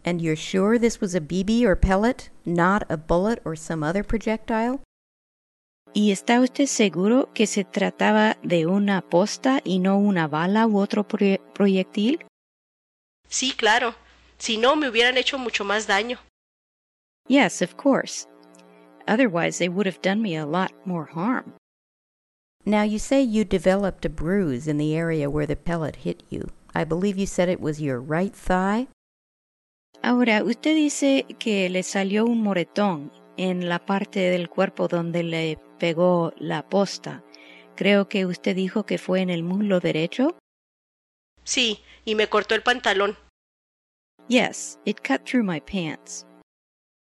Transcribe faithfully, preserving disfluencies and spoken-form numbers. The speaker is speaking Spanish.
And you're sure this was a B B or pellet, not a bullet or some other projectile? ¿Y está usted seguro que se trataba de una posta y no una bala u otro proye- proyectil? Sí, claro. Si no, me hubieran hecho mucho más daño. Yes, of course. Otherwise, they would have done me a lot more harm. Now, you say you developed a bruise in the area where the pellet hit you. I believe you said it was your right thigh? Ahora, usted dice que le salió un moretón en la parte del cuerpo donde le pegó la posta. Creo que usted dijo que fue en el muslo derecho. Sí, y me cortó el pantalón. Yes, it cut through my pants.